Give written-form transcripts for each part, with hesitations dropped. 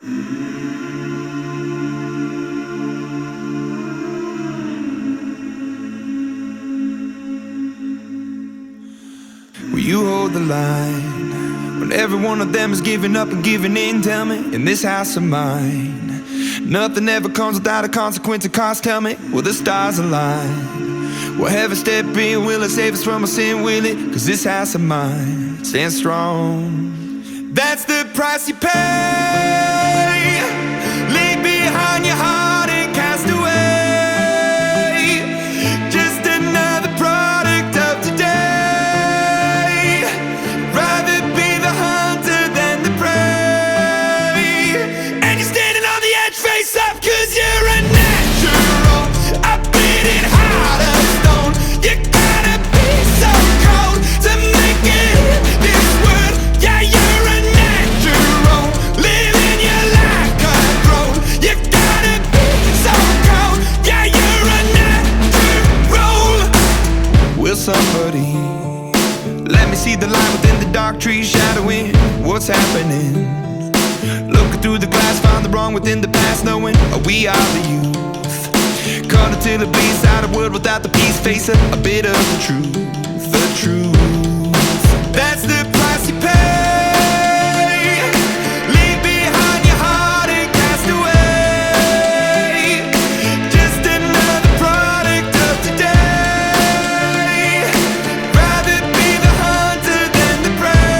Will you hold the line when every one of them is giving up and giving in? Tell me, in this house of mine, nothing ever comes without a consequence of cost. Tell me, will the stars align? Will heaven step in? Will it save us from our sin? Will it? Cause this house of mine stands strong. That's the price you pay. Leave behind your heart and cast away. Just another product of today. Rather be the hunter than the prey. And you're standing on the edge, face up, cause you're a natural. A bleeding heart of stone. You gotta be so cold to make it in this world. Yeah, you're a natural, living your life cutthroat. You gotta be so cold. Yeah, you're a natural. Will somebody let me see the light within the dark trees shadowing what's happening? Looking through the glass, find the wrong within the past, knowing we are the youth. Cut until it bleeds out of world without the peace, face a bit of the truth, the truth. That's the price you pay. Leave behind your heart and cast away. Just another product of today. Rather be the hunter than the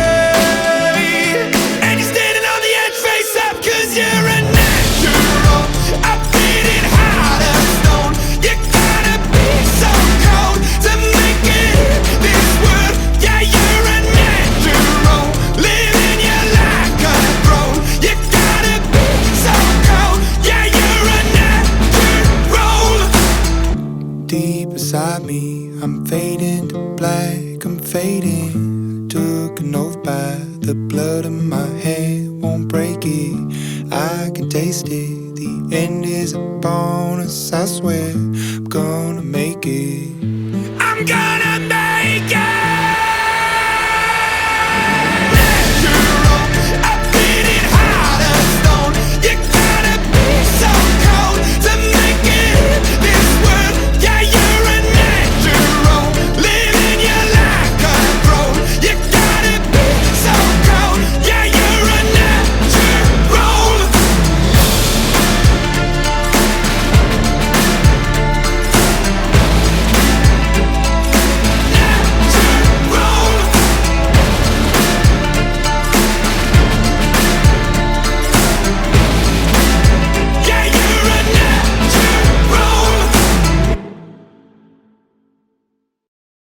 prey. And you're standing on the edge, face up, cause you're a natural. A bleeding heart of stone. You gotta be so cold to make it in this world. Yeah, you're a natural, living your life cutthroat. You gotta be so cold. Yeah, you're a natural. Deep inside me, I'm fading to black, I'm fading. Took an oath by the blood in my head, won't break it. I can taste it. The end is a bonus, I swear. I'm gonna make it. I'm gonna